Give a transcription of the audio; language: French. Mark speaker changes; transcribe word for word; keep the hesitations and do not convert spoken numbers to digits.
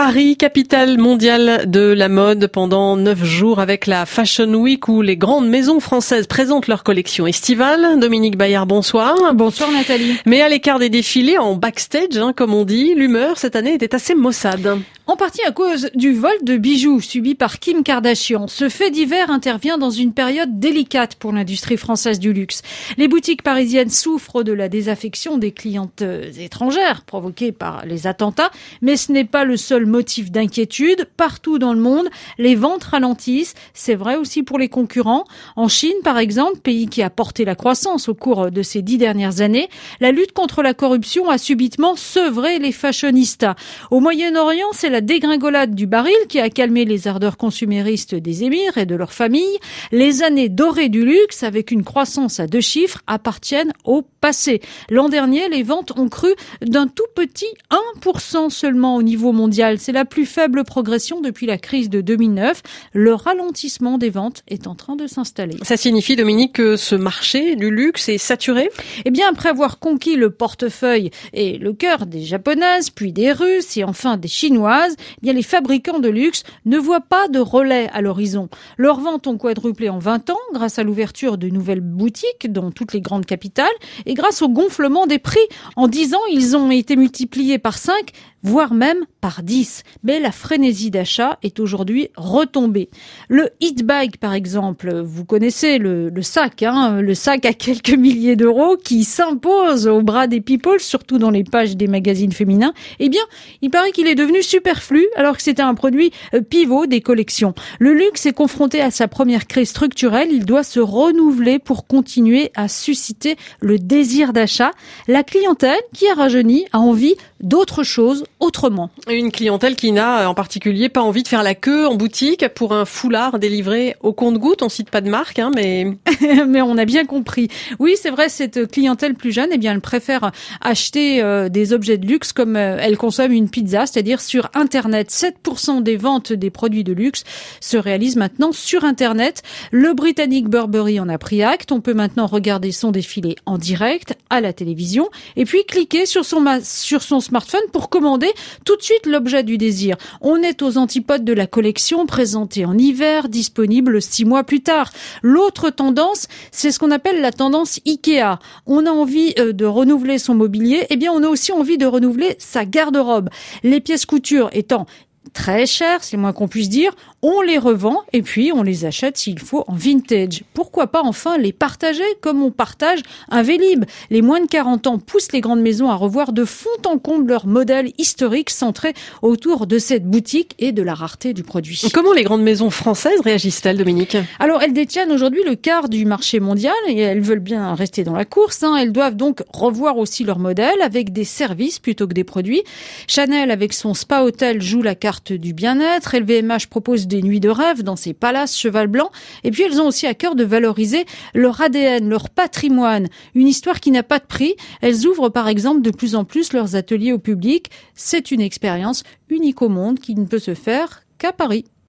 Speaker 1: Paris, capitale mondiale de la mode pendant neuf jours avec la Fashion Week où les grandes maisons françaises présentent leur collection estivale. Dominique Bayard, bonsoir.
Speaker 2: Bonsoir Nathalie.
Speaker 1: Mais à l'écart des défilés, en backstage, hein, comme on dit, l'humeur cette année était assez maussade.
Speaker 2: En partie à cause du vol de bijoux subi par Kim Kardashian. Ce fait divers intervient dans une période délicate pour l'industrie française du luxe. Les boutiques parisiennes souffrent de la désaffection des clientes étrangères provoquée par les attentats, mais ce n'est pas le seul motif d'inquiétude. Partout dans le monde, les ventes ralentissent. C'est vrai aussi pour les concurrents. En Chine, par exemple, pays qui a porté la croissance au cours de ces dix dernières années, la lutte contre la corruption a subitement sevré les fashionistas. Au Moyen-Orient, c'est la dégringolade du baril qui a calmé les ardeurs consuméristes des émirs et de leurs familles. Les années dorées du luxe, avec une croissance à deux chiffres, appartiennent au passé. L'an dernier, les ventes ont cru d'un tout petit un pour cent seulement au niveau mondial. C'est la plus faible progression depuis la crise de deux mille neuf. Le ralentissement des ventes est en train de s'installer.
Speaker 1: Ça signifie, Dominique, que ce marché du luxe est saturé ?
Speaker 2: Eh bien, après avoir conquis le portefeuille et le cœur des Japonaises, puis des Russes et enfin des Chinoises, eh bien, les fabricants de luxe ne voient pas de relais à l'horizon. Leurs ventes ont quadruplé en vingt ans grâce à l'ouverture de nouvelles boutiques dans toutes les grandes capitales et grâce au gonflement des prix. En dix ans, ils ont été multipliés par cinq, voire même par dix. Mais la frénésie d'achat est aujourd'hui retombée. Le hit bag, par exemple, vous connaissez le, le sac, hein, le sac à quelques milliers d'euros qui s'impose au bras des people, surtout dans les pages des magazines féminins. Eh bien, il paraît qu'il est devenu superflu alors que c'était un produit pivot des collections. Le luxe est confronté à sa première crise structurelle. Il doit se renouveler pour continuer à susciter le désir d'achat. La clientèle qui a rajeuni a envie d'autre chose autrement.
Speaker 1: Une clientèle qui n'a en particulier pas envie de faire la queue en boutique pour un foulard délivré au compte-gouttes. On cite pas de marque, hein, mais...
Speaker 2: mais on a bien compris. Oui, c'est vrai, cette clientèle plus jeune, eh bien, elle préfère acheter euh, des objets de luxe comme euh, elle consomme une pizza, c'est-à-dire sur Internet. sept pour cent des ventes des produits de luxe se réalisent maintenant sur Internet. Le Britannique Burberry en a pris acte. On peut maintenant regarder son défilé en direct à la télévision et puis cliquer sur son, ma- sur son smartphone pour commander tout de suite l'objet du désir. On est aux antipodes de la collection présentée en hiver, disponible six mois plus tard. L'autre tendance, c'est ce qu'on appelle la tendance Ikea. On a envie euh, de renouveler son mobilier, eh bien on a aussi envie de renouveler sa garde-robe. Les pièces couture étant très chères, c'est le moins qu'on puisse dire, on les revend et puis on les achète s'il faut en vintage. Pourquoi pas enfin les partager comme on partage un Vélib. Les moins de quarante ans poussent les grandes maisons à revoir de fond en comble leur modèle historique centré autour de cette boutique et de la rareté du produit.
Speaker 1: Comment les grandes maisons françaises réagissent-elles, Dominique ?
Speaker 2: Alors elles détiennent aujourd'hui le quart du marché mondial et elles veulent bien rester dans la course. Hein. Elles doivent donc revoir aussi leur modèle avec des services plutôt que des produits. Chanel avec son spa hôtel joue la carte du bien-être. L V M H propose des nuits de rêve dans ses palaces cheval blanc. Et puis elles ont aussi à cœur de valoriser leur A D N, leur patrimoine. Une histoire qui n'a pas de prix. Elles ouvrent par exemple de plus en plus leurs ateliers au public. C'est une expérience unique au monde qui ne peut se faire qu'à Paris.